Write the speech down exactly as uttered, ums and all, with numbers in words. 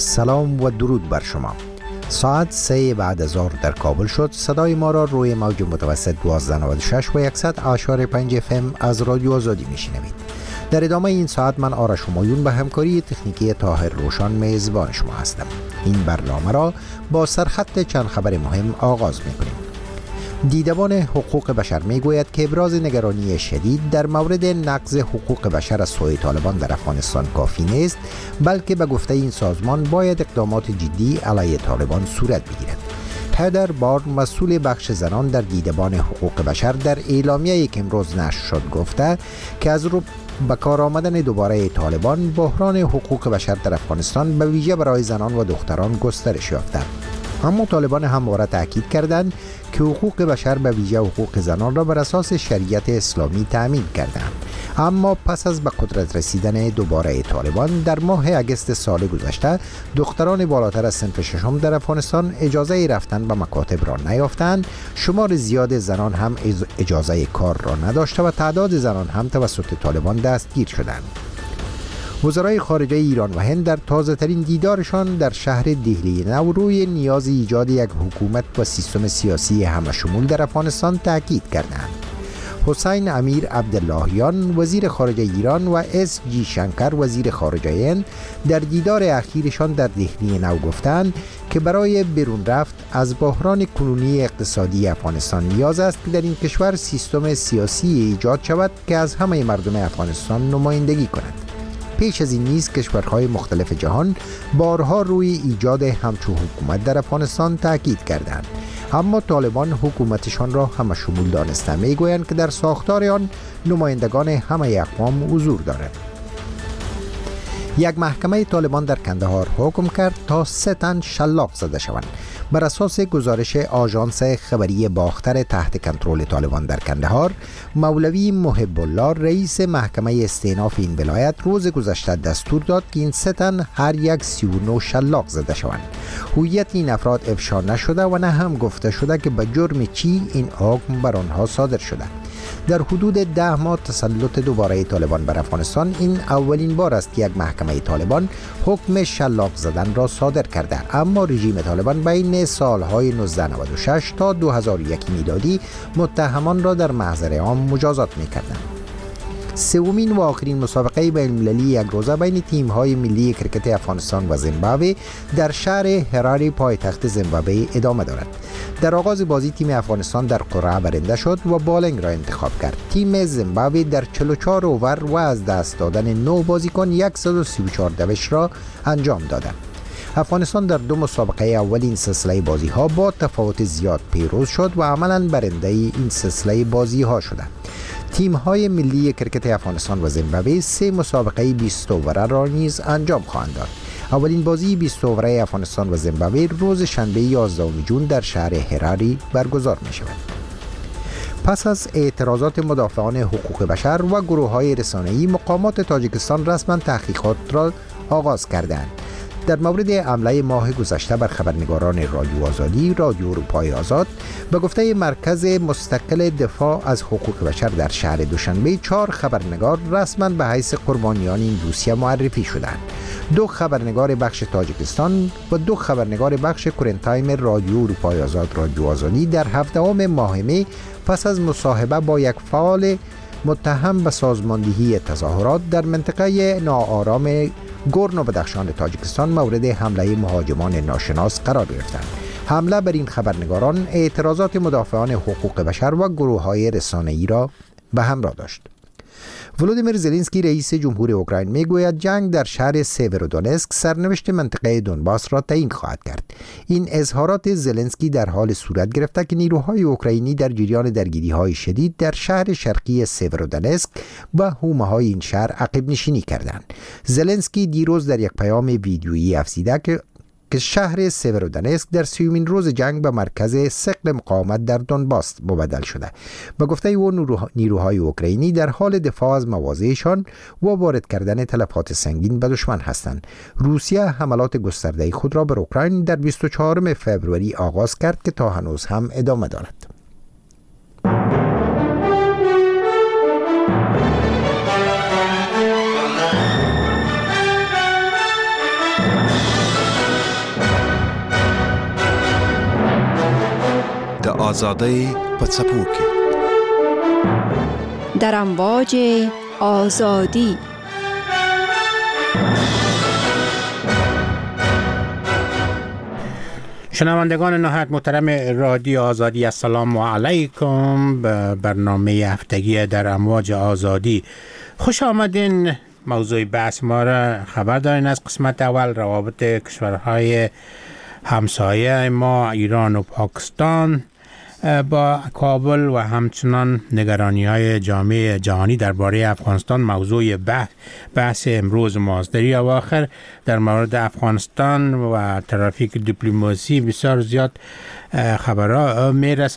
سلام و درود بر شما. ساعت سه بعد از ظهر در کابل شد. صدای ما را روی موج متوسط دوازده و نود و شش و صد و پنج اف ام از رادیو آزادی میشنوید. در ادامه این ساعت من آرش همایون به همکاری تکنیکی طاهر روشان میزبان شما هستم. این برنامه را با سرخط چند خبر مهم آغاز میکنیم. دیدبان حقوق بشر میگوید که ابراز نگرانی شدید در مورد نقض حقوق بشر از سوی طالبان در افغانستان کافی نیست، بلکه به گفته این سازمان باید اقدامات جدی علیه طالبان صورت بگیرد. هدر بار مسئول بخش زنان در دیدبان حقوق بشر در اعلامیه‌ای که امروز نشر شد گفته که از رو به کار آمدن دوباره طالبان بحران حقوق بشر در افغانستان به ویژه برای زنان و دختران گسترش یافته. اما طالبان همواره تاکید کردند که حقوق بشر به ویژه حقوق زنان را بر اساس شریعت اسلامی تأمین کردند. اما پس از به قدرت رسیدن دوباره طالبان در ماه اگست سال گذشته، دختران بالاتر از صنف ششم در افغانستان اجازه رفتن به مکاتب را نیافتند. شمار زیاد زنان هم اجازه کار را نداشته و تعداد زنان هم توسط طالبان دستگیر شدند. وزرای خارجه ایران و هند در تازه ترین دیدارشان در شهر دهلی نو روی نیاز ایجاد یک حکومت و سیستم سیاسی همشمول در افغانستان تاکید کردند. حسین امیر عبداللهیان وزیر خارجه ایران و اس جی شنکر وزیر خارجه هند در دیدار اخیرشان در دهلی نو گفتند که برای بیرون رفت از بحران کنونی اقتصادی افغانستان نیاز است که در این کشور سیستم سیاسی ایجاد شود که از همه مردم افغانستان نمایندگی کند. پیش از این نیز کشورهای مختلف جهان بارها روی ایجاد همچون حکومت در افغانستان تاکید کردند، اما طالبان حکومتشان را همه شمول دانسته میگویند که در ساختار آن نمایندگان همه اقوام حضور دارند. یک محکمه طالبان در کندهار حکم کرد تا سه تن شلاق زده شوند. بر اساس گزارش آژانس خبری باختر تحت کنترل طالبان در کندهار، مولوی محب الله رئیس محکمه استئناف این ولایت روز گذشته دستور داد که این سه تن هر یک سی و نه شلاق زده شوند. هویت این افراد افشا نشده و نه هم گفته شده که به جرم چی این حکم بر آنها صادر شده. در حدود ده ماه تسلط دوباره طالبان بر افغانستان، این اولین بار است که یک محکمه طالبان حکم شلاق زدن را صادر کرده، اما رژیم طالبان بین سالهای نوزده نود و شش تا دو هزار و یک میلادی متهمان را در محضر عام مجازات می‌کردند. سومین و آخرین مسابقه بین‌المللی یک روزه بین تیم‌های ملی کرکت افغانستان و زیمبابوه در شهر هراری پایتخت زیمبابوه ادامه دارد. در آغاز بازی تیم افغانستان در قرعه برنده شد و بالنگ را انتخاب کرد. تیم زیمبابوه در چهل و چهار اوور و از دست دادن نه بازیکن صد و سی و چهار دوش را انجام دادند. افغانستان در دو مسابقه اول این سلسله بازی ها با تفاوت زیاد پیروز شد و عملاً برنده این سلسله بازی ها شده. تیم های ملی کرکت افغانستان و زیمبابوه سه مسابقه بیست اووره را نیز انجام خواهند داد. اولین بازی بیست اووره افغانستان و زیمبابوه روز شنبه یازدهم ژوئن در شهر هراری برگزار می شود. پس از اعتراضات مدافعان حقوق بشر و گروه های رسانه‌ای، مقامات تاجیکستان رسما تحقیقات را آغاز کردند. در مورد حمله ماه گذشته بر خبرنگاران رادیو آزادی، رادیو اروپای آزاد، به گفته مرکز مستقل دفاع از حقوق بشر در شهر دوشنبه، چهار خبرنگار رسما به حیث قربانیان این دوسیه معرفی شدند. دو خبرنگار بخش تاجیکستان و دو خبرنگار بخش کرنتایم رادیو اروپای آزاد رادیو آزادی در هفدهم ماه می پس از مصاحبه با یک فعال متهم به سازماندهی تظاهرات در منطقه ناآرام گورنو بدخشان تاجیکستان مورد حمله مهاجمان ناشناس قرار گرفتند. حمله بر این خبرنگاران اعتراضات مدافعان حقوق بشر و گروه‌های رسانه‌ای را به همراه داشت. ولودیمیر زلنسکی رئیس جمهور اوکراین میگوید جنگ در شهر سیورودونسک سرنوشت منطقه دونباس را تعیین خواهد کرد. این اظهارات زلنسکی در حال صورت گرفته که نیروهای اوکراینی در جریان درگیری‌های شدید در شهر شرقی سیورودونسک و حومه‌های این شهر عقب نشینی کردند. زلنسکی دیروز در یک پیام ویدیویی افزوده که که شهر سیورودونسک در سیومین روز جنگ به مرکز ثقل مقاومت در دونباس مبدل شده. به گفته او نیروهای اوکراینی در حال دفاع از مواضعشان و وارد کردن تلفات سنگین به دشمن هستند. روسیه حملات گسترده خود را بر اوکراین در بیست و چهارم فوریه آغاز کرد که تا هنوز هم ادامه دارد. آزادی پڅپوکی در امواج آزادی. شنوندگان نهایت محترم رادیو آزادی، السلام علیکم به برنامه هفتگی در امواج آزادی خوش آمدین. موضوع بحث ما را خبر دارین از قسمت اول، روابط کشورهای همسایه ما ایران و پاکستان با کابل و همچنان نگرانی های جامعه جهانی درباره افغانستان موضوع بحث بحث امروز ماست. در اواخر در مورد افغانستان و ترافیک دیپلماسی بسیار زیاد خبرها میرسه